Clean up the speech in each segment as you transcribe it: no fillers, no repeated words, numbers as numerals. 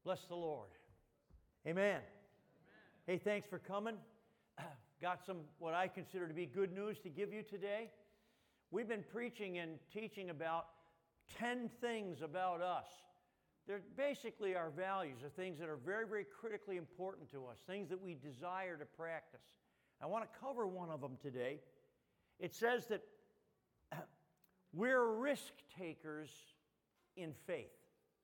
Bless the Lord. Amen. Hey, thanks for coming. Got some what I consider to be good news to give you today. We've been preaching and teaching about 10 things about us. They're basically our values, the things that are very, very critically important to us, things that we desire to practice. I want to cover one of them today. It says that we're risk takers in faith.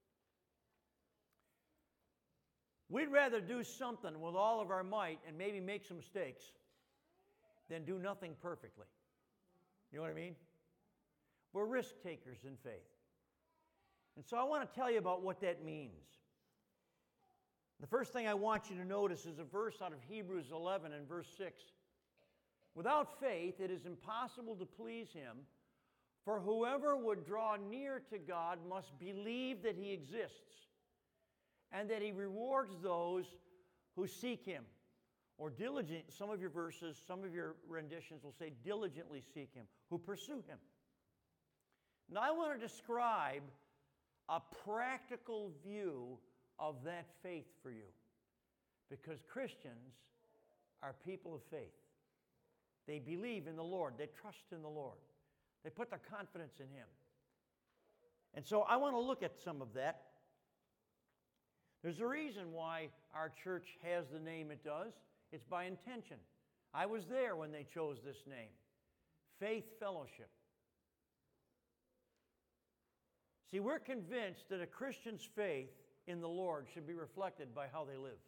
We'd rather do something with all of our might and maybe make some mistakes than do nothing perfectly. You know what I mean? We're risk takers in faith. And so I want to tell you about what that means. The first thing I want you to notice is a verse out of Hebrews 11 and verse 6. Without faith, it is impossible to please Him, for whoever would draw near to God must believe that He exists, and that He rewards those who seek Him. Or diligent, some of your verses, some of your renditions will say diligently seek Him, who pursue Him. Now I want to describe a practical view of that faith for you. Because Christians are people of faith. They believe in the Lord. They trust in the Lord. They put their confidence in Him. And so I want to look at some of that. There's a reason why our church has the name it does. It's by intention. I was there when they chose this name. Faith Fellowship. See, we're convinced that a Christian's faith in the Lord should be reflected by how they live.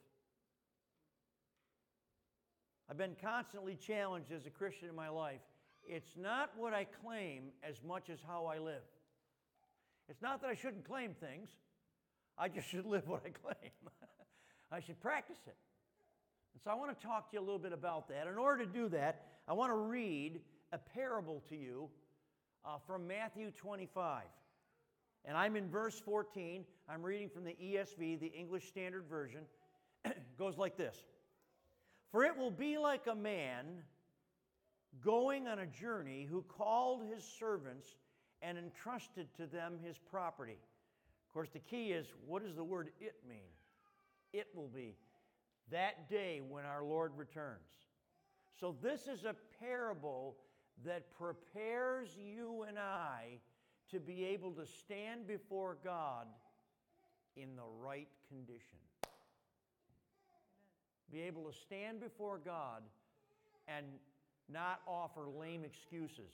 I've been constantly challenged as a Christian in my life. It's not what I claim as much as how I live. It's not that I shouldn't claim things. I just should live what I claim. I should practice it. And so I want to talk to you a little bit about that. In order to do that, I want to read a parable to you from Matthew 25. And I'm in verse 14. I'm reading from the ESV, the English Standard Version. It goes like this. For it will be like a man going on a journey who called his servants and entrusted to them his property. Of course, the key is, what does the word "it" mean? It will be that day when our Lord returns. So this is a parable that prepares you and I to be able to stand before God in the right condition. Amen. Be able to stand before God and not offer lame excuses,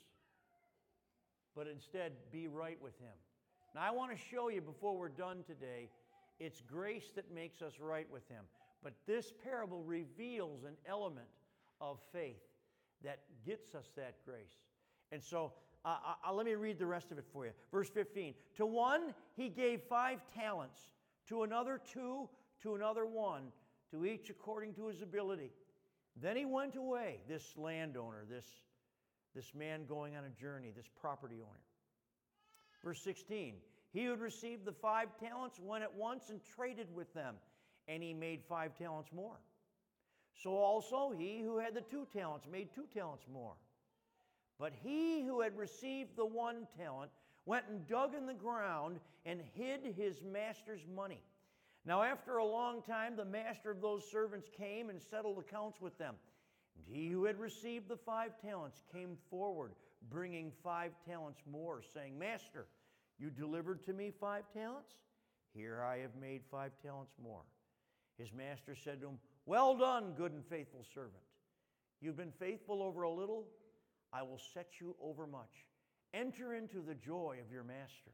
but instead be right with Him. Now I want to show you before we're done today, it's grace that makes us right with Him. But this parable reveals an element of faith that gets us that grace. And so let me read the rest of it for you. Verse 15. To one He gave 5 talents, to another 2, to another 1, to each according to his ability. Then he went away, this landowner, this man going on a journey, this property owner. Verse 16. He who had received the 5 talents went at once and traded with them, and he made 5 talents more. So also he who had the 2 talents made 2 talents more. But he who had received the 1 talent went and dug in the ground and hid his master's money. Now after a long time the master of those servants came and settled accounts with them. And he who had received the 5 talents came forward, bringing 5 talents more, saying, Master, you delivered to me 5 talents? Here I have made 5 talents more. His master said to him, Well done, good and faithful servant. You've been faithful over a little, I will set you over much. Enter into the joy of your master.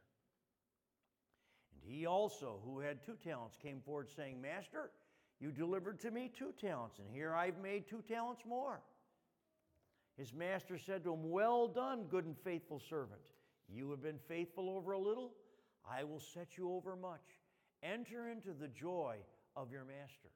And he also, who had 2 talents, came forward saying, Master, you delivered to me 2 talents, and here I've made 2 talents more. His master said to him, Well done, good and faithful servant. You have been faithful over a little, I will set you over much. Enter into the joy of your master.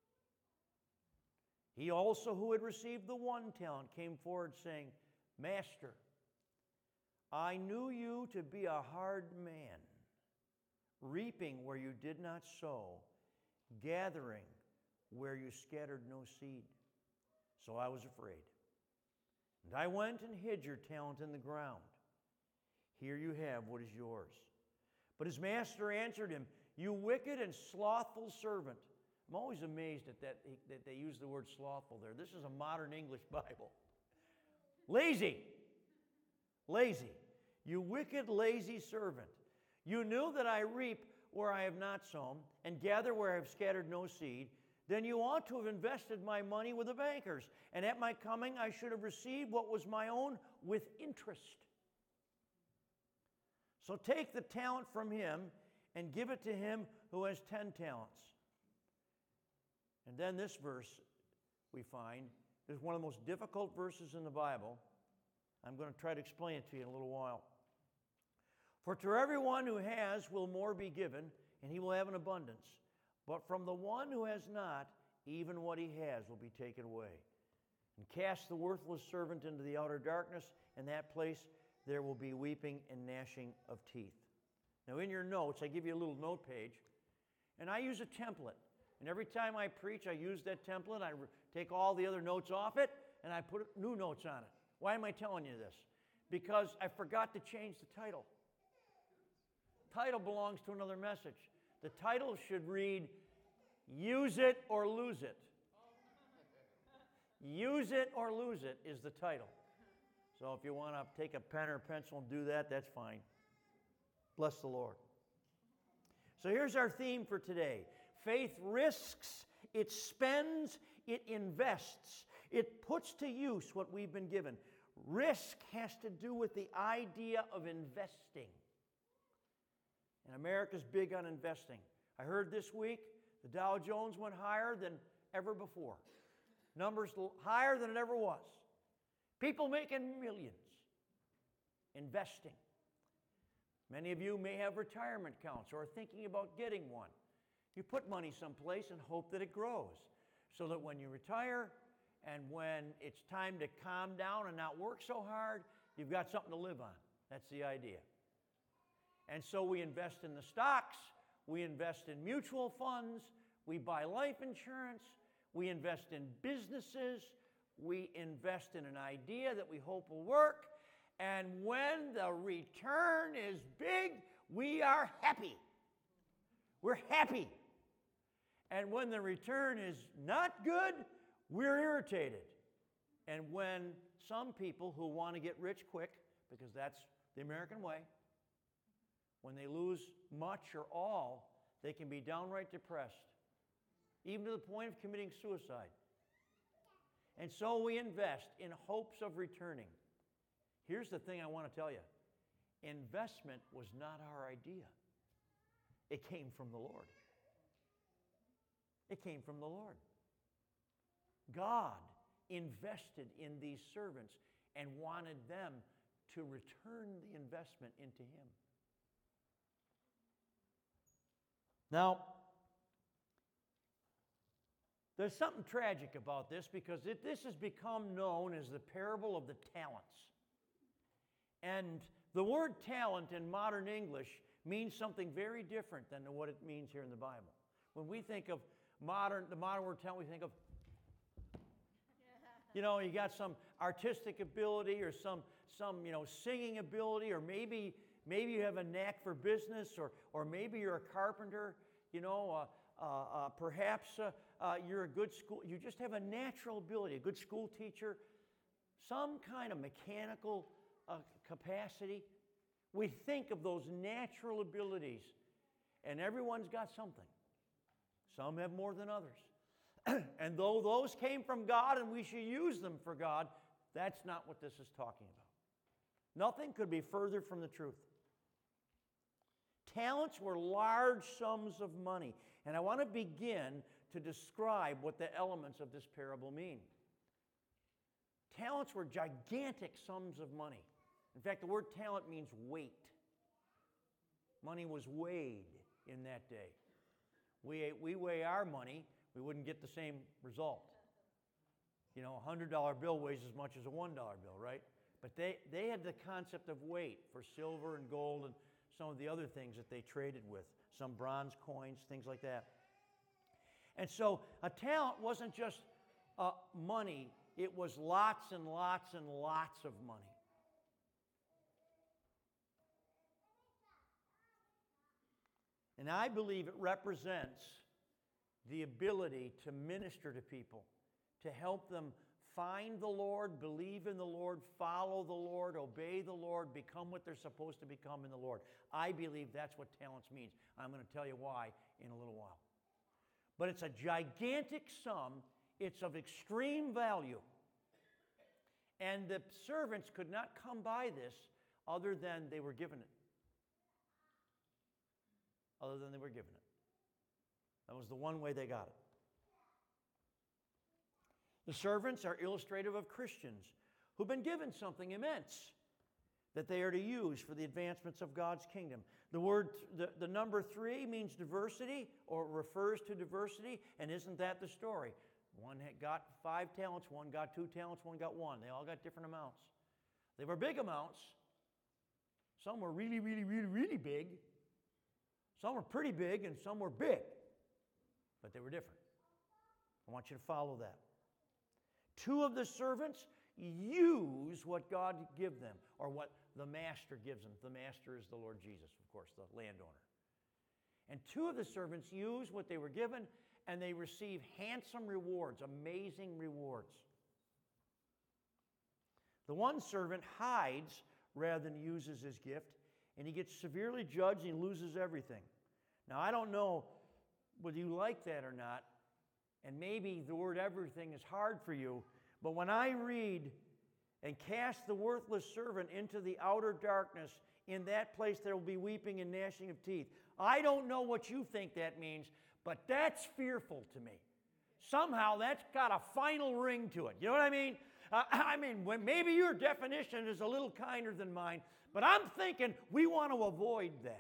He also, who had received the 1 talent, came forward saying, Master, I knew you to be a hard man, reaping where you did not sow, gathering where you scattered no seed. So I was afraid. And I went and hid your talent in the ground. Here you have what is yours. But his master answered him, You wicked and slothful servant. I'm always amazed at that they use the word slothful there. This is a modern English Bible. Lazy. Lazy. You wicked, lazy servant. You knew that I reap where I have not sown, and gather where I have scattered no seed. Then you ought to have invested my money with the bankers, and at my coming I should have received what was my own with interest. So take the talent from him and give it to him who has 10 talents. And then this verse we find is one of the most difficult verses in the Bible. I'm going to try to explain it to you in a little while. For to everyone who has will more be given, and he will have an abundance. But from the one who has not, even what he has will be taken away. And cast the worthless servant into the outer darkness. In that place there will be weeping and gnashing of teeth. Now in your notes, I give you a little note page, and I use a template. And every time I preach, I use that template. I take all the other notes off it, and I put new notes on it. Why am I telling you this? Because I forgot to change the title. Title belongs to another message. The title should read, Use It or Lose It. Use It or Lose It is the title. So if you want to take a pen or pencil and do that, that's fine. Bless the Lord. So here's our theme for today. Faith risks, it spends, it invests. It puts to use what we've been given. Risk has to do with the idea of investing. And America's big on investing. I heard this week the Dow Jones went higher than ever before. Numbers higher than it ever was. People making millions investing. Many of you may have retirement accounts or are thinking about getting one. You put money someplace and hope that it grows so that when you retire and when it's time to calm down and not work so hard, you've got something to live on. That's the idea. And so we invest in the stocks, we invest in mutual funds, we buy life insurance, we invest in businesses, we invest in an idea that we hope will work, and when the return is big, we are happy. We're happy. And when the return is not good, we're irritated. And when some people who want to get rich quick, because that's the American way, when they lose much or all, they can be downright depressed, even to the point of committing suicide. And so we invest in hopes of returning. Here's the thing I want to tell you. Investment was not our idea. It came from the Lord. It came from the Lord. God invested in these servants and wanted them to return the investment into Him. Now, there's something tragic about this because this has become known as the parable of the talents. And the word talent in modern English means something very different than what it means here in the Bible. When we think of the modern word talent, we think of, you got some artistic ability or some singing ability, or maybe you have a knack for business, or maybe you're a carpenter, perhaps you're a good school, you just have a natural ability, a good school teacher, some kind of mechanical capacity. We think of those natural abilities, and everyone's got something. Some have more than others. And though those came from God and we should use them for God, that's not what this is talking about. Nothing could be further from the truth. Talents were large sums of money. And I want to begin to describe what the elements of this parable mean. Talents were gigantic sums of money. In fact, the word talent means weight. Money was weighed in that day. We weigh our money, we wouldn't get the same result. A $100 bill weighs as much as a $1 bill, right? But they had the concept of weight for silver and gold and some of the other things that they traded with, some bronze coins, things like that. And so a talent wasn't just money, it was lots and lots and lots of money. And I believe it represents the ability to minister to people, to help them find the Lord, believe in the Lord, follow the Lord, obey the Lord, become what they're supposed to become in the Lord. I believe that's what talents means. I'm going to tell you why in a little while. But it's a gigantic sum. It's of extreme value. And the servants could not come by this other than they were given it. Other than they were given it. That was the one way they got it. The servants are illustrative of Christians who've been given something immense that they are to use for the advancements of God's kingdom. The number 3 means diversity, or refers to diversity, and isn't that the story? One had got 5 talents, one got 2 talents, one got 1. They all got different amounts. They were big amounts. Some were really, really, really, really big. Some were pretty big, and some were big. But they were different. I want you to follow that. 2 of the servants use what God gives them, or what the master gives them. The master is the Lord Jesus, of course, the landowner. And 2 of the servants use what they were given, and they receive handsome rewards, amazing rewards. The one servant hides rather than uses his gift, and he gets severely judged and loses everything. Now, I don't know whether you like that or not, and maybe the word everything is hard for you, but when I read, and cast the worthless servant into the outer darkness, in that place there will be weeping and gnashing of teeth. I don't know what you think that means, but that's fearful to me. Somehow that's got a final ring to it. You know what I mean? Maybe your definition is a little kinder than mine, but I'm thinking we want to avoid that.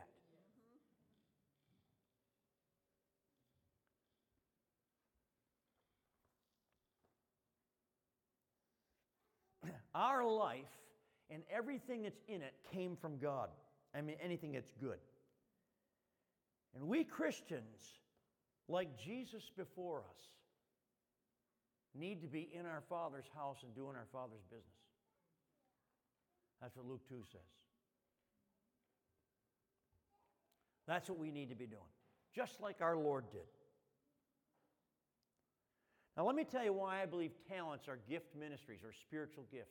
Our life and everything that's in it came from God. Anything that's good. And we Christians, like Jesus before us, need to be in our Father's house and doing our Father's business. That's what Luke 2 says. That's what we need to be doing, just like our Lord did. Now, let me tell you why I believe talents are gift ministries or spiritual gifts.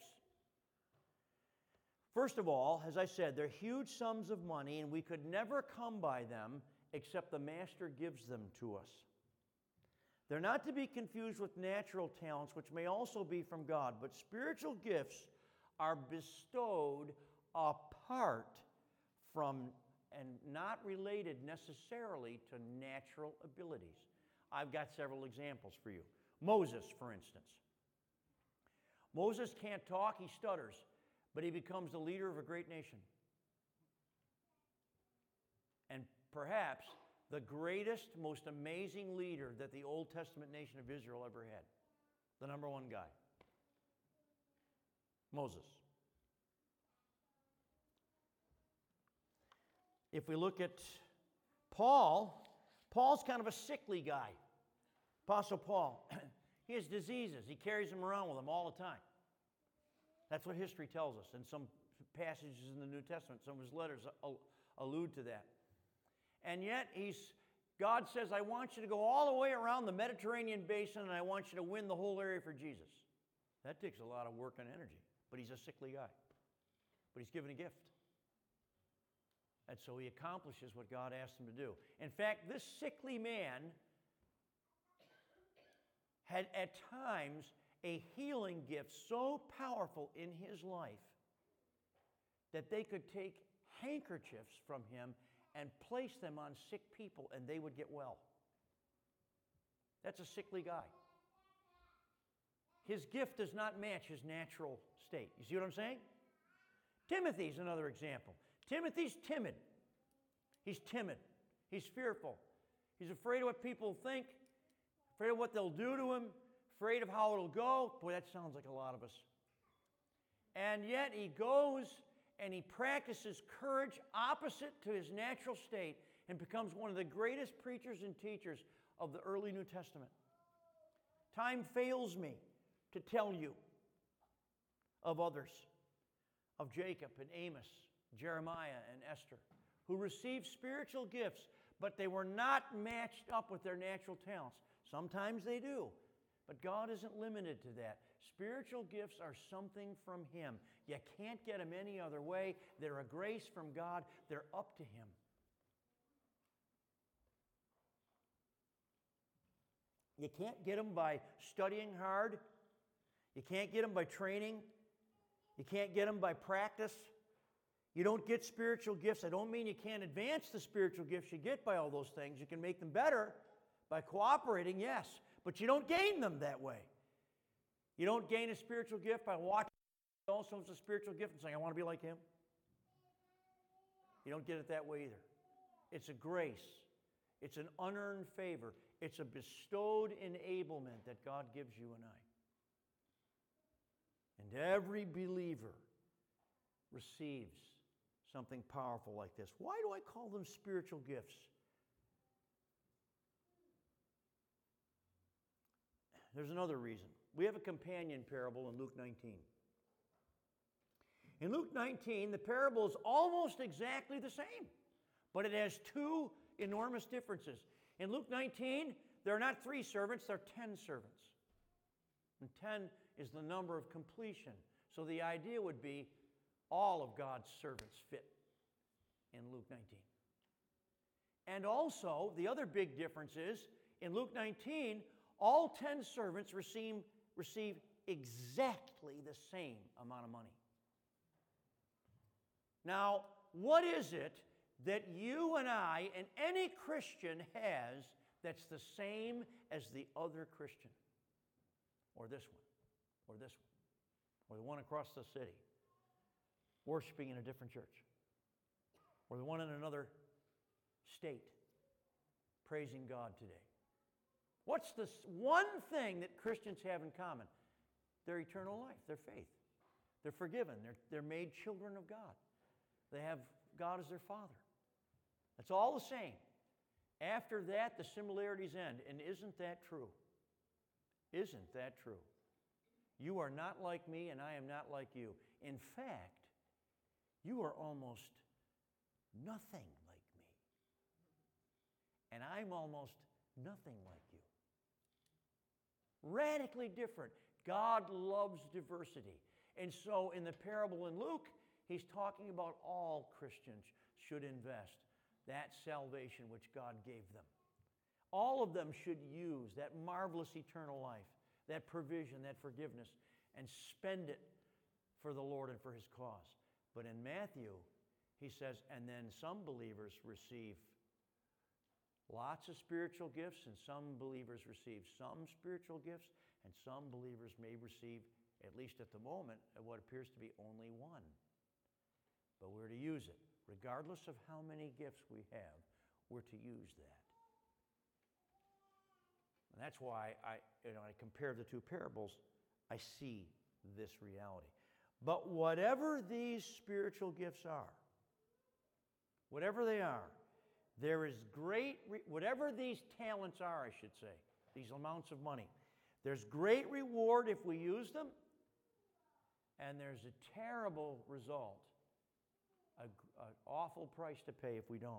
First of all, as I said, they're huge sums of money, and we could never come by them except the Master gives them to us. They're not to be confused with natural talents, which may also be from God, but spiritual gifts are bestowed apart from and not related necessarily to natural abilities. I've got several examples for you. Moses, for instance. Moses can't talk, he stutters, but he becomes the leader of a great nation. And perhaps the greatest, most amazing leader that the Old Testament nation of Israel ever had. The number 1 guy. Moses. If we look at Paul's kind of a sickly guy. Apostle Paul, he has diseases. He carries them around with him all the time. That's what history tells us. And some passages in the New Testament, some of his letters allude to that. And yet, God says, I want you to go all the way around the Mediterranean basin, and I want you to win the whole area for Jesus. That takes a lot of work and energy. But he's a sickly guy. But he's given a gift. And so he accomplishes what God asked him to do. In fact, this sickly man had at times a healing gift so powerful in his life that they could take handkerchiefs from him and place them on sick people and they would get well. That's a sickly guy. His gift does not match his natural state. You see what I'm saying? Timothy's another example. Timothy's timid. He's timid. He's fearful. He's afraid of what people think, afraid of what they'll do to him, afraid of how it'll go. Boy, that sounds like a lot of us. And yet he goes and he practices courage opposite to his natural state and becomes one of the greatest preachers and teachers of the early New Testament. Time fails me to tell you of others, of Jacob and Amos, Jeremiah and Esther, who received spiritual gifts, But they were not matched up with their natural talents. Sometimes they do, but God isn't limited to that. Spiritual gifts are something from Him. You can't get them any other way. They're a grace from God. They're up to Him. You can't get them by studying hard. You can't get them by training. You can't get them by practice. You don't get spiritual gifts. I don't mean you can't advance the spiritual gifts you get by all those things. You can make them better by cooperating, yes, but you don't gain them that way. You don't gain a spiritual gift by watching also as a spiritual gift and saying, I want to be like him. You don't get it that way either. It's a grace. It's an unearned favor. It's a bestowed enablement that God gives you and I. And every believer receives something powerful like this. Why do I call them spiritual gifts? There's another reason. We have a companion parable in Luke 19. In Luke 19, the parable is almost exactly the same, but it has two enormous differences. In Luke 19, there are not 3 servants, there are 10 servants. And 10 is the number of completion. So the idea would be all of God's servants fit in Luke 19. And also, the other big difference is, in Luke 19, all 10 servants receive exactly the same amount of money. Now, what is it that you and I and any Christian has that's the same as the other Christian? Or this one, or this one, or the one across the city, worshiping in a different church, or the one in another state, praising God today. What's the one thing that Christians have in common? Their eternal life, their faith. They're forgiven. They're made children of God. They have God as their Father. That's all the same. After that, the similarities end. And isn't that true? Isn't that true? You are not like me, and I am not like you. In fact, you are almost nothing like me. And I'm almost nothing like you. Radically different. God loves diversity. And so in the parable in Luke, he's talking about all Christians should invest that salvation which God gave them. All of them should use that marvelous eternal life, that provision, that forgiveness, and spend it for the Lord and for His cause. But in Matthew, he says, and then some believers receive lots of spiritual gifts, and some believers receive some spiritual gifts, and some believers may receive, at least at the moment, what appears to be only one. But we're to use it. Regardless of how many gifts we have, we're to use that. And that's why I compare the two parables, I see this reality. But whatever these spiritual gifts are, whatever they are, there is whatever these talents are, I should say, these amounts of money, there's great reward if we use them, and there's a terrible result, an awful price to pay if we don't.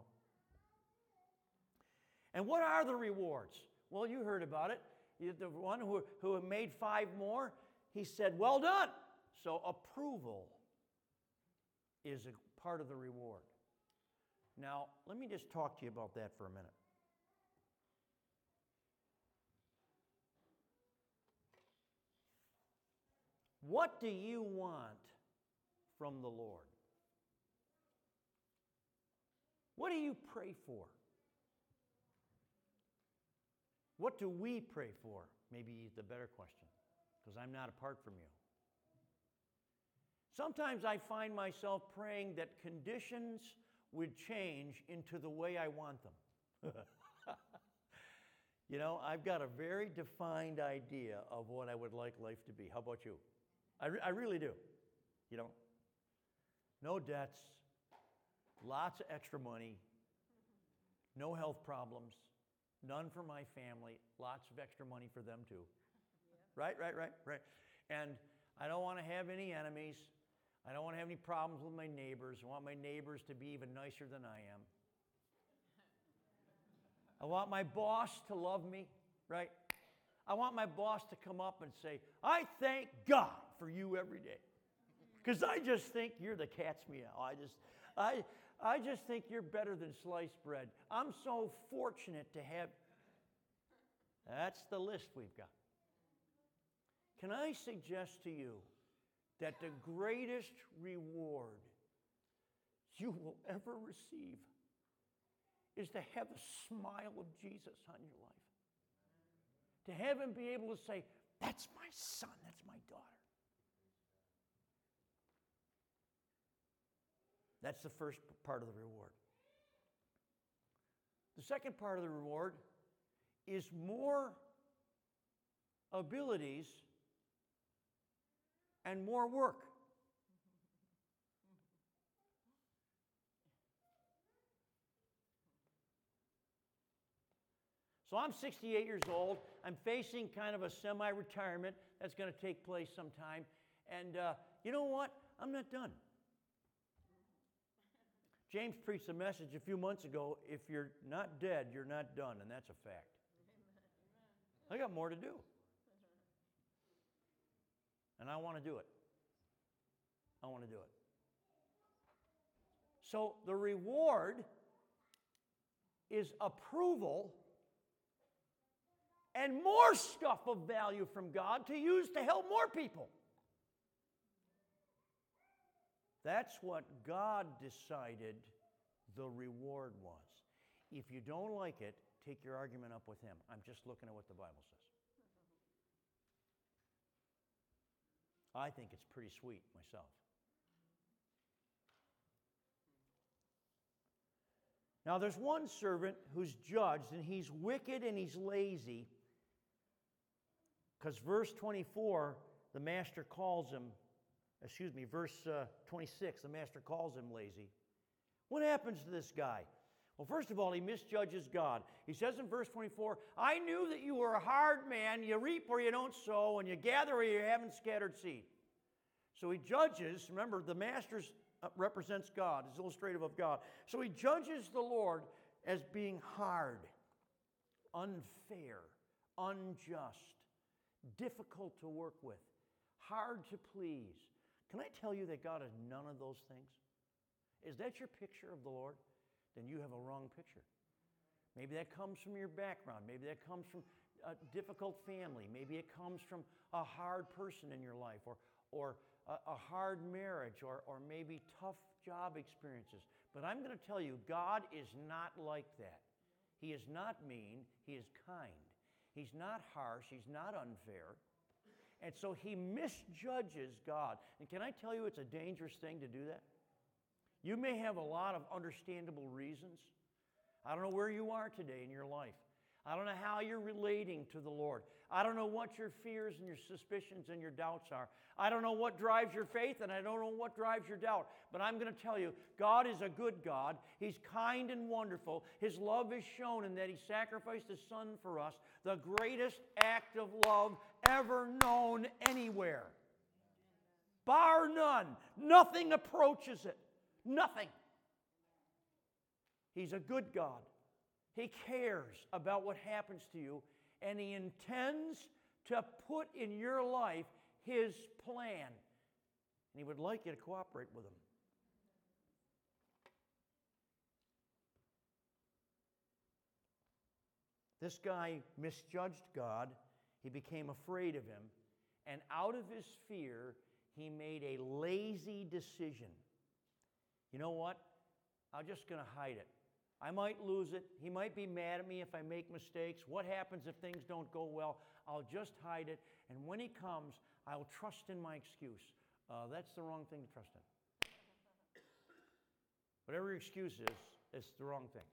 And what are the rewards? Well, you heard about it. The one who made 5 more, he said, well done. So approval is a part of the reward. Now, let me just talk to you about that for a minute. What do you want from the Lord? What do you pray for? What do we pray for? Maybe the better question, because I'm not apart from you. Sometimes I find myself praying that conditions would change into the way I want them. You know, I've got a very defined idea of what I would like life to be. How about you? I really do. You know, no debts, lots of extra money, no health problems, none for my family, lots of extra money for them too. Yeah. Right. And I don't want to have any enemies. I don't want to have any problems with my neighbors. I want my neighbors to be even nicer than I am. I want my boss to love me, right? I want my boss to come up and say, I thank God for you every day. Because I just think you're the cat's meow. I just think you're better than sliced bread. I'm so fortunate to have. That's the list we've got. Can I suggest to you that the greatest reward you will ever receive is to have the smile of Jesus on your life? To have him be able to say, that's my son, that's my daughter. That's the first part of the reward. The second part of the reward is more abilities and more work. So I'm 68 years old. I'm facing kind of a semi-retirement that's going to take place sometime. And you know what? I'm not done. James preached a message a few months ago, if you're not dead, you're not done, and that's a fact. I got more to do. And I want to do it. I want to do it. So the reward is approval and more stuff of value from God to use to help more people. That's what God decided the reward was. If you don't like it, take your argument up with him. I'm just looking at what the Bible says. I think it's pretty sweet myself. Now, there's one servant who's judged, and he's wicked and he's lazy, because verse 24, the master calls him, verse 26, the master calls him lazy. What happens to this guy? Well, first of all, he misjudges God. He says in verse 24, I knew that you were a hard man. You reap where you don't sow, and you gather where you haven't scattered seed. So he judges. Remember, the master represents God, is illustrative of God. So he judges the Lord as being hard, unfair, unjust, difficult to work with, hard to please. Can I tell you that God is none of those things? Is that your picture of the Lord? Then you have a wrong picture. Maybe that comes from your background. Maybe that comes from a difficult family. Maybe it comes from a hard person in your life, or a hard marriage, or maybe tough job experiences. But I'm going to tell you, God is not like that. He is not mean. He is kind. He's not harsh. He's not unfair. And so he misjudges God. And can I tell you, it's a dangerous thing to do that? You may have a lot of understandable reasons. I don't know where you are today in your life. I don't know how you're relating to the Lord. I don't know what your fears and your suspicions and your doubts are. I don't know what drives your faith, and I don't know what drives your doubt. But I'm going to tell you, God is a good God. He's kind and wonderful. His love is shown in that he sacrificed his son for us, the greatest act of love ever known anywhere. Bar none. Nothing approaches it. Nothing. He's a good God. He cares about what happens to you, and he intends to put in your life his plan. And he would like you to cooperate with him. This guy misjudged God. He became afraid of him. And out of his fear, he made a lazy decision. You know what? I'm just going to hide it. I might lose it. He might be mad at me if I make mistakes. What happens if things don't go well? I'll just hide it. And when he comes, I'll trust in my excuse. That's the wrong thing to trust in. Whatever your excuse is, it's the wrong thing.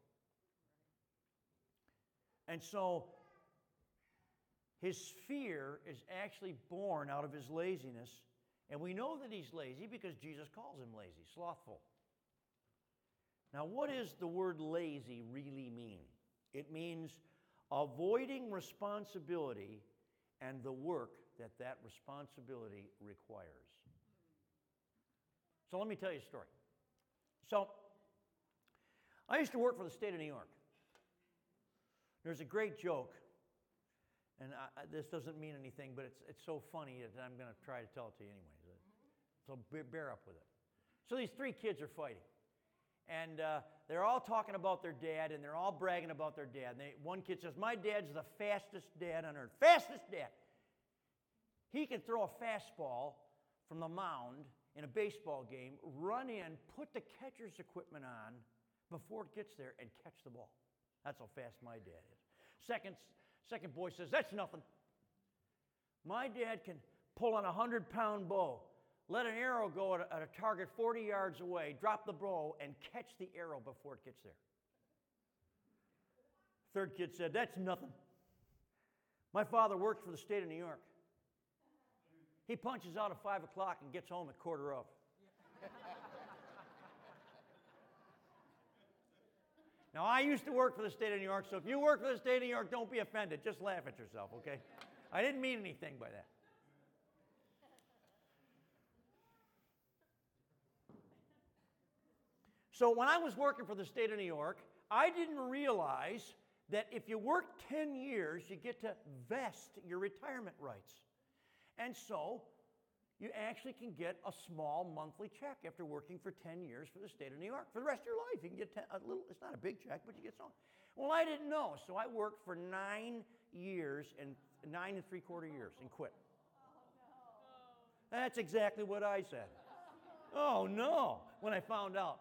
And so his fear is actually born out of his laziness. And we know that he's lazy because Jesus calls him lazy, slothful. Now, what does the word lazy really mean? It means avoiding responsibility and the work that that responsibility requires. So let me tell you a story. So I used to work for the state of New York. There's a great joke, and this doesn't mean anything, but it's so funny that I'm going to try to tell it to you anyways. So bear up with it. So these three kids are fighting. And they're all talking about their dad, and they're all bragging about their dad. One kid says, my dad's the fastest dad on earth. Fastest dad. He can throw a fastball from the mound in a baseball game, run in, put the catcher's equipment on before it gets there, and catch the ball. That's how fast my dad is. Second boy says, that's nothing. My dad can pull on a 100-pound bow, let an arrow go at a target 40 yards away, drop the bow, and catch the arrow before it gets there. Third kid said, that's nothing. My father worked for the state of New York. He punches out at 5 o'clock and gets home at 4:15. Now, I used to work for the state of New York, so if you work for the state of New York, don't be offended. Just laugh at yourself, okay? I didn't mean anything by that. So when I was working for the state of New York, I didn't realize that if you work 10 years, you get to vest your retirement rights. And so you actually can get a small monthly check after working for 10 years for the state of New York. For the rest of your life, you can get a little, it's not a big check, but you get some. Well, I didn't know, so I worked for 9 years and 9 3/4 years and quit. That's exactly what I said. Oh, no, when I found out.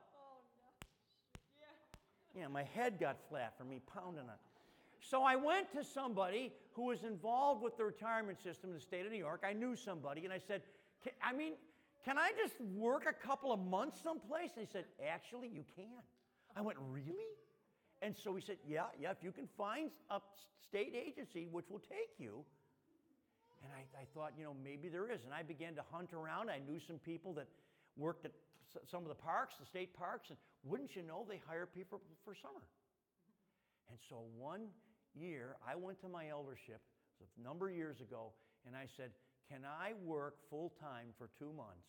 Yeah, my head got flat from me pounding on it. So I went to somebody who was involved with the retirement system in the state of New York. I knew somebody, and I said, can I just work a couple of months someplace? And he said, actually, you can. I went, really? And so he said, yeah, if you can find a state agency which will take you. And I thought, maybe there is. And I began to hunt around. I knew some people that worked at some of the parks, the state parks, and wouldn't you know, they hire people for summer. And so one year, I went to my eldership, a number of years ago, and I said, can I work full-time for 2 months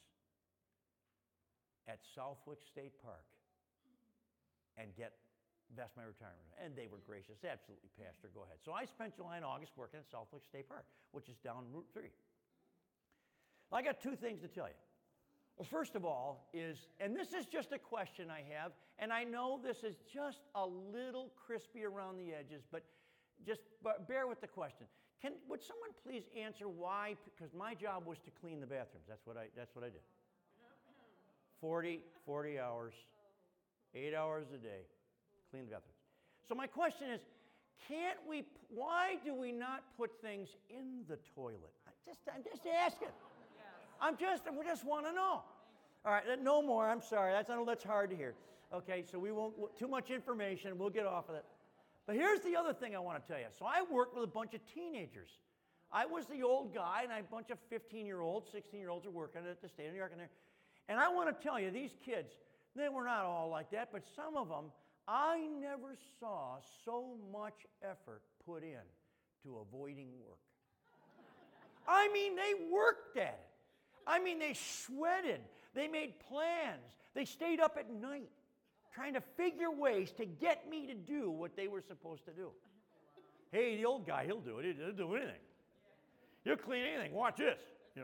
at Southwick State Park and vest my retirement? And they were gracious. Absolutely, Pastor, go ahead. So I spent July and August working at Southwick State Park, which is down Route 3. I got 2 things to tell you. Well, first of all and this is just a question I have, and I know this is just a little crispy around the edges, but bear with the question. Would someone please answer why? Because my job was to clean the bathrooms. That's what I did. 40 hours, 8 hours a day, clean the bathrooms. So my question is, why do we not put things in the toilet? I'm just asking. I just want to know. All right, no more. I'm sorry. I know that's hard to hear. Okay, so we won't, too much information. We'll get off of it. But here's the other thing I want to tell you. So I worked with a bunch of teenagers. I was the old guy, and a bunch of 15-year-olds, 16-year-olds are working at the state of New York. And I want to tell you, these kids, they were not all like that, but some of them, I never saw so much effort put in to avoiding work. I mean, they worked at it. I mean, they sweated. They made plans. They stayed up at night trying to figure ways to get me to do what they were supposed to do. Hey, the old guy, he'll do it. He'll do anything. He'll clean anything. Watch this.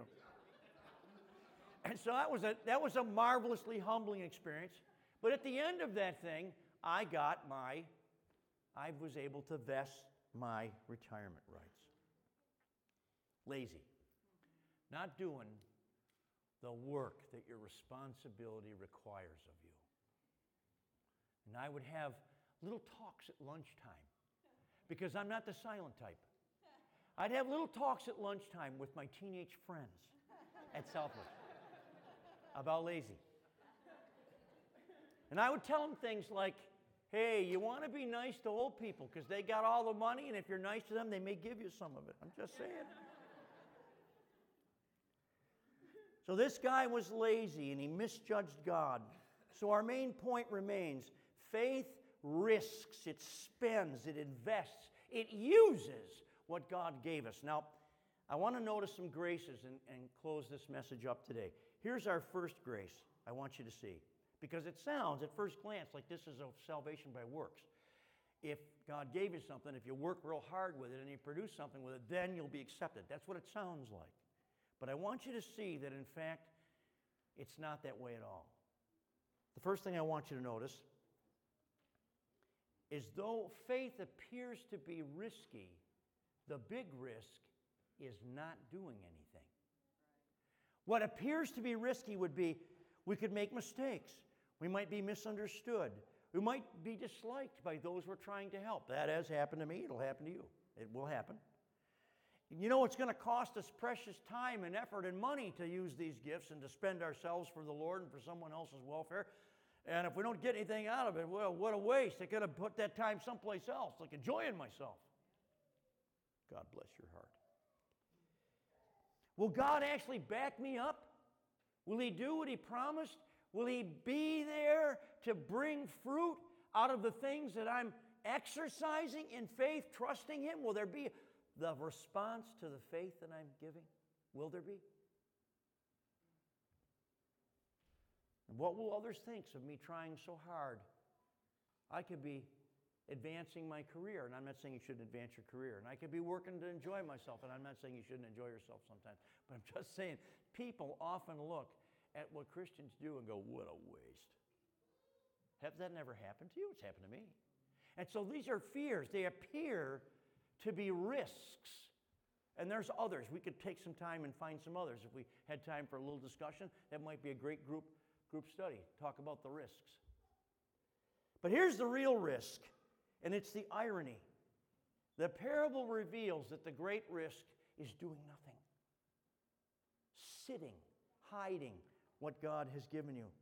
And so that was a marvelously humbling experience. But at the end of that thing, I was able to vest my retirement rights. Lazy. Not doing the work that your responsibility requires of you. And I would have little talks at lunchtime because I'm not the silent type. I'd have little talks at lunchtime with my teenage friends at Southwick about lazy. And I would tell them things like, hey, you want to be nice to old people because they got all the money, and if you're nice to them, they may give you some of it. I'm just saying. So this guy was lazy, and he misjudged God. So our main point remains, faith risks, it spends, it invests, it uses what God gave us. Now, I want to notice some graces and close this message up today. Here's our first grace I want you to see, because it sounds at first glance like this is of salvation by works. if God gave you something, if you work real hard with it and you produce something with it, then you'll be accepted. That's what it sounds like. But I want you to see that, in fact, it's not that way at all. The first thing I want you to notice is though faith appears to be risky, the big risk is not doing anything. What appears to be risky would be we could make mistakes. We might be misunderstood. We might be disliked by those we're trying to help. That has happened to me. It'll happen to you. It will happen. You know, it's going to cost us precious time and effort and money to use these gifts and to spend ourselves for the Lord and for someone else's welfare. And if we don't get anything out of it, well, what a waste. I could have put that time someplace else, like enjoying myself. God bless your heart. Will God actually back me up? Will He do what He promised? Will He be there to bring fruit out of the things that I'm exercising in faith, trusting Him? Will there be the response to the faith that I'm giving? Will there be? And what will others think of me trying so hard? I could be advancing my career, and I'm not saying you shouldn't advance your career. And I could be working to enjoy myself, and I'm not saying you shouldn't enjoy yourself sometimes. But I'm just saying, people often look at what Christians do and go, what a waste. Has that never happened to you? It's happened to me. And so these are fears. They appear to be risks. And there's others. We could take some time and find some others. If we had time for a little discussion, that might be a great group study. Talk about the risks. But here's the real risk, and it's the irony. The parable reveals that the great risk is doing nothing. Sitting, hiding what God has given you.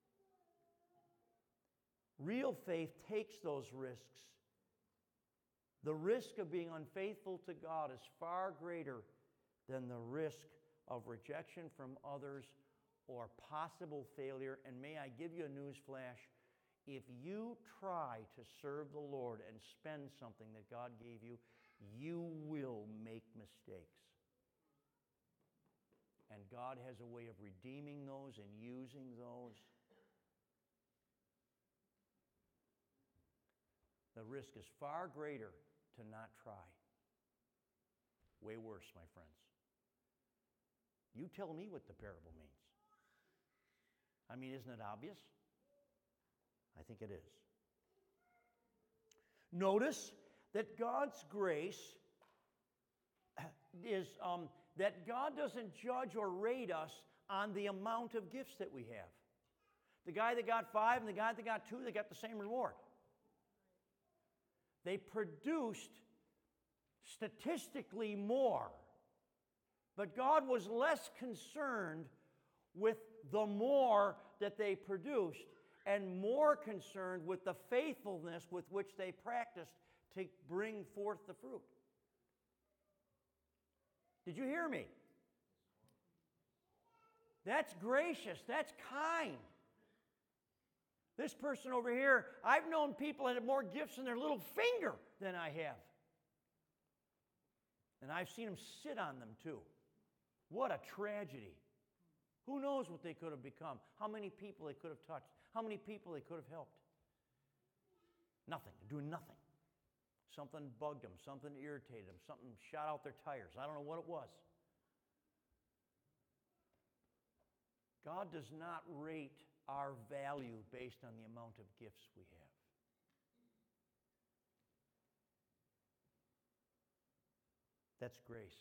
Real faith takes those risks. The risk of being unfaithful to God is far greater than the risk of rejection from others or possible failure. And may I give you a news flash? If you try to serve the Lord and spend something that God gave you, you will make mistakes. And God has a way of redeeming those and using those. The risk is far greater to not try. Way worse, my friends. You tell me what the parable means. I mean, isn't it obvious? I think it is. Notice that God's grace is that God doesn't judge or rate us on the amount of gifts that we have. The guy that got 5 and the guy that got 2, they got the same reward. They produced statistically more. But God was less concerned with the more that they produced and more concerned with the faithfulness with which they practiced to bring forth the fruit. Did you hear me? That's gracious. That's kind. This person over here, I've known people that have more gifts in their little finger than I have. And I've seen them sit on them too. What a tragedy. Who knows what they could have become? How many people they could have touched? How many people they could have helped? Nothing. Doing nothing. Something bugged them. Something irritated them. Something shot out their tires. I don't know what it was. God does not rate our value based on the amount of gifts we have. That's grace.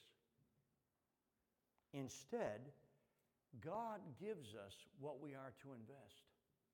Instead, God gives us what we are to invest.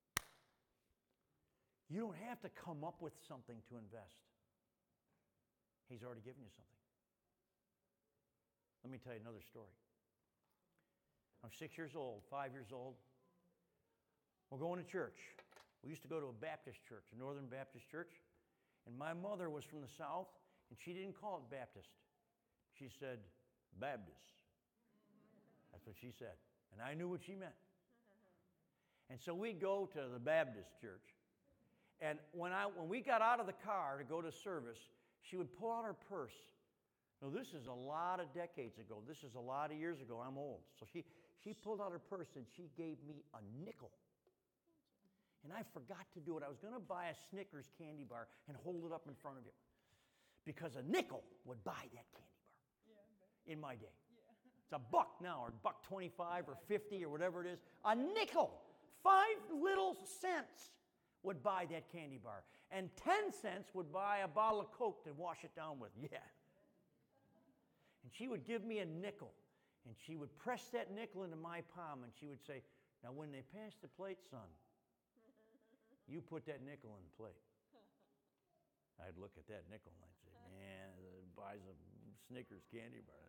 You don't have to come up with something to invest. He's already given you something. Let me tell you another story. I'm 6 years old, 5 years old. We're going to church. We used to go to a Baptist church, a Northern Baptist church. And my mother was from the South, and she didn't call it Baptist. She said, Baptist. That's what she said. And I knew what she meant. And so we'd go to the Baptist church. And when we got out of the car to go to service, she would pull out her purse. Now, this is a lot of decades ago. This is a lot of years ago. I'm old. So she pulled out her purse and she gave me a nickel. And I forgot to do it. I was going to buy a Snickers candy bar and hold it up in front of you. Because a nickel would buy that candy bar in my day. It's $1 now, or $1.25 or 50 or whatever it is. A nickel, 5 little cents would buy that candy bar. And 10 cents would buy a bottle of Coke to wash it down with. Yeah. And she would give me a nickel. And she would press that nickel into my palm and she would say, now when they pass the plate, son, you put that nickel in the plate. I'd look at that nickel and I'd say, man, it buys a Snickers candy bar.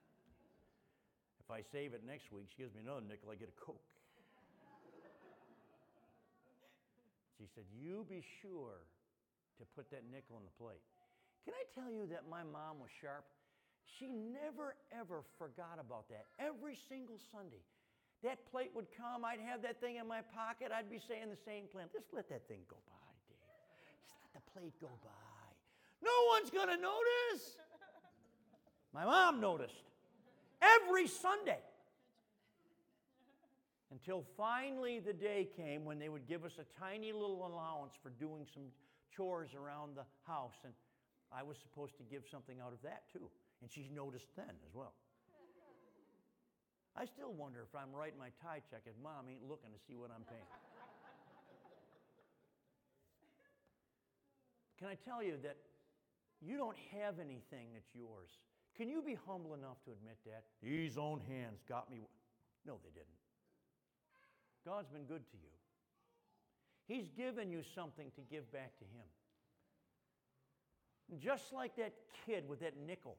If I save it next week, she gives me another nickel, I get a Coke. She said, you be sure to put that nickel in the plate. Can I tell you that my mom was sharp? She never, ever forgot about that. Every single Sunday, that plate would come. I'd have that thing in my pocket. I'd be saying the same plan. Just let that thing go by, Dave. Just let the plate go by. No one's going to notice. My mom noticed every Sunday. Until finally the day came when they would give us a tiny little allowance for doing some chores around the house. And I was supposed to give something out of that too. And she noticed then as well. I still wonder if I'm writing my tie check if Mom ain't looking to see what I'm paying. Can I tell you that you don't have anything that's yours? Can you be humble enough to admit that? These own hands got me. No, they didn't. God's been good to you. He's given you something to give back to Him. Just like that kid with that nickel.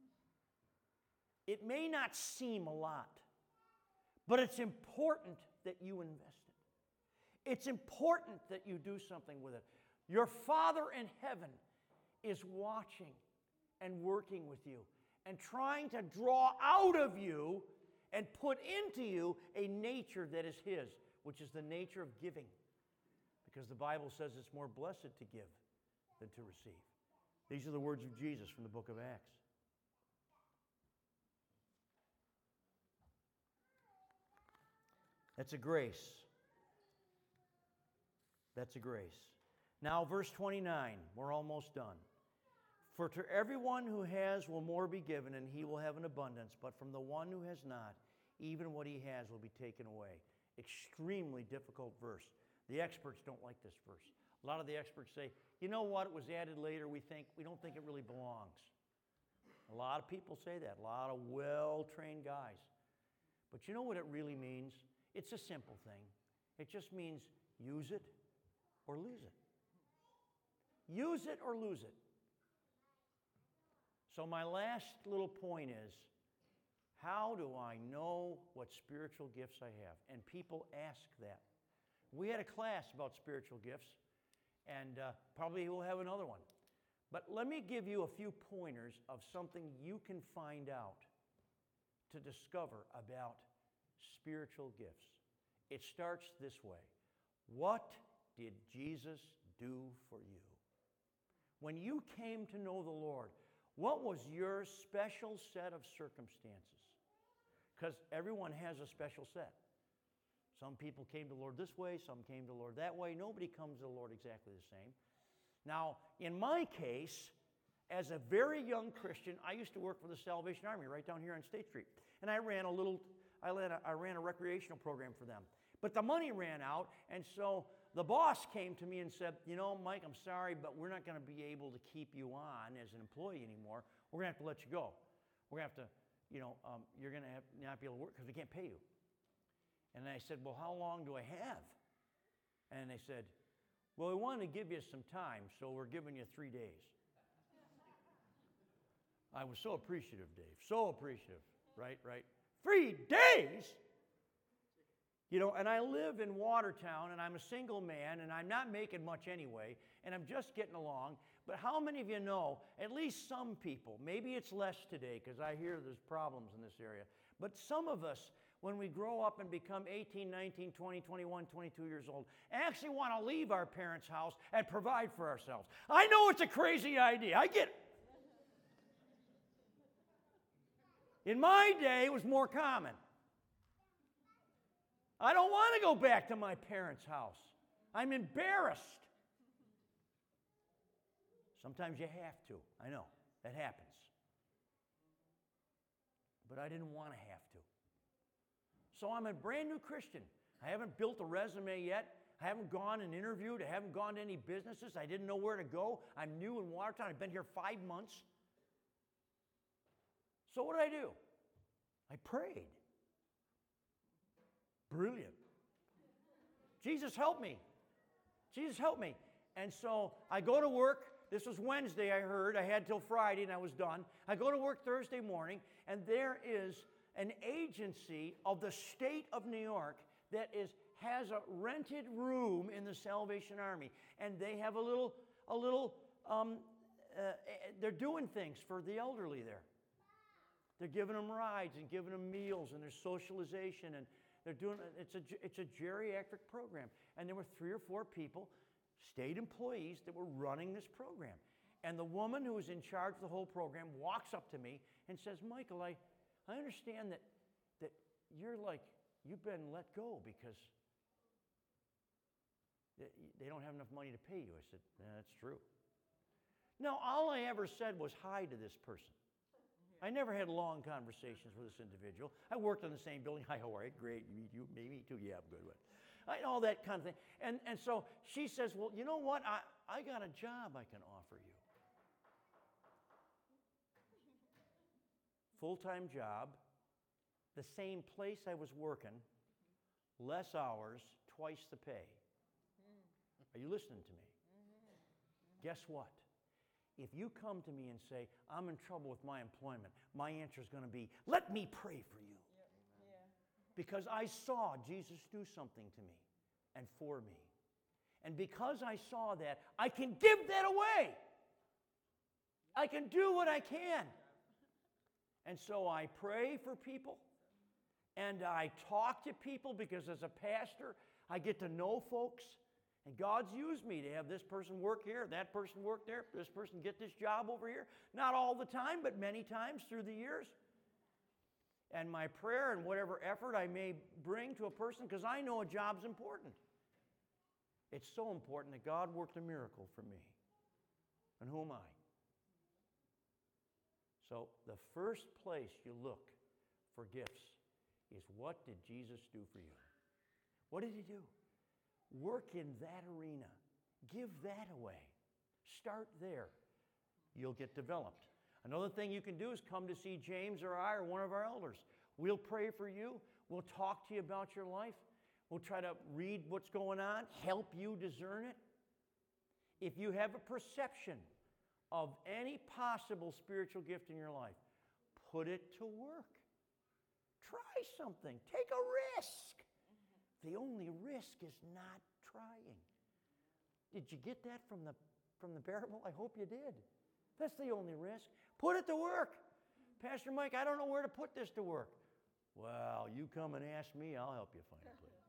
It may not seem a lot, but it's important that you invest it. It's important that you do something with it. Your Father in heaven is watching and working with you and trying to draw out of you and put into you a nature that is His, which is the nature of giving. Because the Bible says it's more blessed to give than to receive. These are the words of Jesus from the book of Acts. That's a grace. That's a grace. Now, verse 29, we're almost done. For to everyone who has will more be given, and he will have an abundance. But from the one who has not, even what he has will be taken away. Extremely difficult verse. The experts don't like this verse. A lot of the experts say, you know what, it was added later, we don't think it really belongs. A lot of people say that, a lot of well-trained guys. But you know what it really means? It's a simple thing. It just means use it or lose it. Use it or lose it. So my last little point is, how do I know what spiritual gifts I have? And people ask that. We had a class about spiritual gifts, and probably we'll have another one. But let me give you a few pointers of something you can find out to discover about spiritual gifts. It starts this way. What did Jesus do for you? When you came to know the Lord, what was your special set of circumstances? Because everyone has a special set. Some people came to the Lord this way, some came to the Lord that way. Nobody comes to the Lord exactly the same. Now, in my case, as a very young Christian, I used to work for the Salvation Army right down here on State Street. And I ran a recreational program for them. But the money ran out, and so the boss came to me and said, you know, Mike, I'm sorry, but we're not going to be able to keep you on as an employee anymore. We're going to have to let you go. We're going to have to, you're going to not be able to work because we can't pay you. And I said, well, how long do I have? And they said, well, we want to give you some time, so we're giving you 3 days. I was so appreciative, Dave, so appreciative, right? 3 days? And I live in Watertown, and I'm a single man, and I'm not making much anyway, and I'm just getting along. But how many of you know, at least some people, maybe it's less today because I hear there's problems in this area, but some of us, when we grow up and become 18, 19, 20, 21, 22 years old, actually want to leave our parents' house and provide for ourselves. I know it's a crazy idea. I get it. In my day, it was more common. I don't want to go back to my parents' house. I'm embarrassed. Sometimes you have to. I know. That happens. But I didn't want to have to. So I'm a brand new Christian. I haven't built a resume yet. I haven't gone and interviewed. I haven't gone to any businesses. I didn't know where to go. I'm new in Watertown. I've been here 5 months. So what did I do? I prayed. Brilliant. Jesus, help me. Jesus, help me. And so I go to work. This was Wednesday, I heard. I had till Friday, and I was done. I go to work Thursday morning, and there is an agency of the state of New York that has a rented room in the Salvation Army. And they have they're doing things for the elderly there. They're giving them rides and giving them meals, and there's socialization, and they're doing, it's a geriatric program. And there were 3 or 4 people, state employees, that were running this program. And the woman who was in charge of the whole program walks up to me and says, Michael, I understand that you've been let go because they don't have enough money to pay you. I said, that's true. Now, all I ever said was hi to this person. I never had long conversations with this individual. I worked in the same building. Hi, how are you? Great. You, me too? Yeah, I'm good. All that kind of thing. And so she says, well, you know what? I got a job I can offer you. Full-time job, the same place I was working, less hours, twice the pay. Are you listening to me? Guess what? If you come to me and say, I'm in trouble with my employment, my answer is going to be, let me pray for you. Because I saw Jesus do something to me and for me. And because I saw that, I can give that away. I can do what I can. And so I pray for people, and I talk to people, because as a pastor, I get to know folks. And God's used me to have this person work here, that person work there, this person get this job over here. Not all the time, but many times through the years. And my prayer and whatever effort I may bring to a person, because I know a job's important. It's so important that God worked a miracle for me. And who am I? So the first place you look for gifts is, what did Jesus do for you? What did he do? Work in that arena. Give that away. Start there. You'll get developed. Another thing you can do is come to see James or I or one of our elders. We'll pray for you. We'll talk to you about your life. We'll try to read what's going on, help you discern it. If you have a perception of any possible spiritual gift in your life, put it to work. Try something. Take a risk. The only risk is not trying. Did you get that from the parable? I hope you did. That's the only risk. Put it to work. Pastor Mike, I don't know where to put this to work. Well, you come and ask me, I'll help you find a place.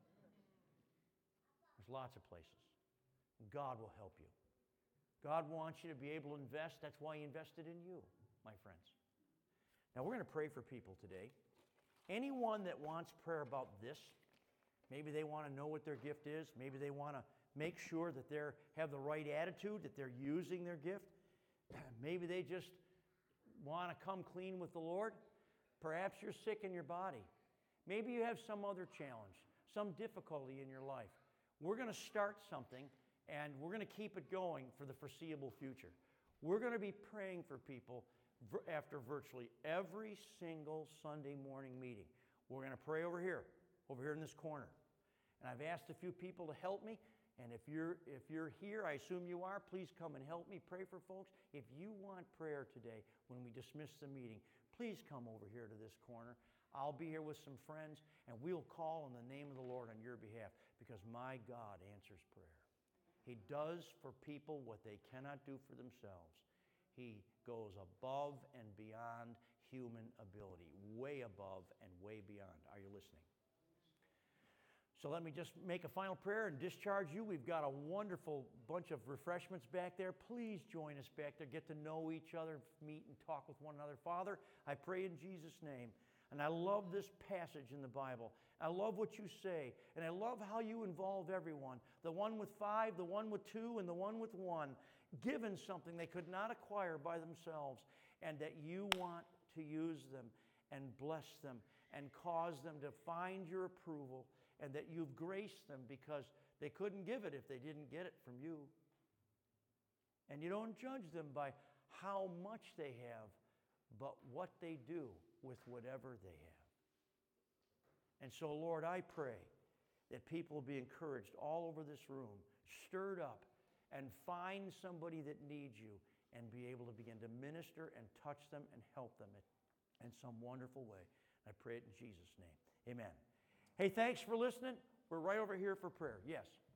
There's lots of places. God will help you. God wants you to be able to invest. That's why he invested in you, my friends. Now, we're going to pray for people today. Anyone that wants prayer about this, maybe they want to know what their gift is. Maybe they want to make sure that they have the right attitude, that they're using their gift. Maybe they just want to come clean with the Lord. Perhaps you're sick in your body. Maybe you have some other challenge, some difficulty in your life. We're going to start something, and we're going to keep it going for the foreseeable future. We're going to be praying for people after virtually every single Sunday morning meeting. We're going to pray over here in this corner. And I've asked a few people to help me. And if you're here, I assume you are, please come and help me pray for folks. If you want prayer today when we dismiss the meeting, please come over here to this corner. I'll be here with some friends, and we'll call on the name of the Lord on your behalf, because my God answers prayer. He does for people what they cannot do for themselves. He goes above and beyond human ability, way above and way beyond. Are you listening? So let me just make a final prayer and discharge you. We've got a wonderful bunch of refreshments back there. Please join us back there. Get to know each other, meet and talk with one another. Father, I pray in Jesus' name. And I love this passage in the Bible. I love what you say. And I love how you involve everyone. The one with 5, the one with 2, and the one with 1, given something they could not acquire by themselves. And that you want to use them and bless them and cause them to find your approval. And that you've graced them because they couldn't give it if they didn't get it from you. And you don't judge them by how much they have, but what they do with whatever they have. And so, Lord, I pray that people will be encouraged all over this room, stirred up, and find somebody that needs you and be able to begin to minister and touch them and help them in some wonderful way. I pray it in Jesus' name. Amen. Hey, thanks for listening. We're right over here for prayer. Yes.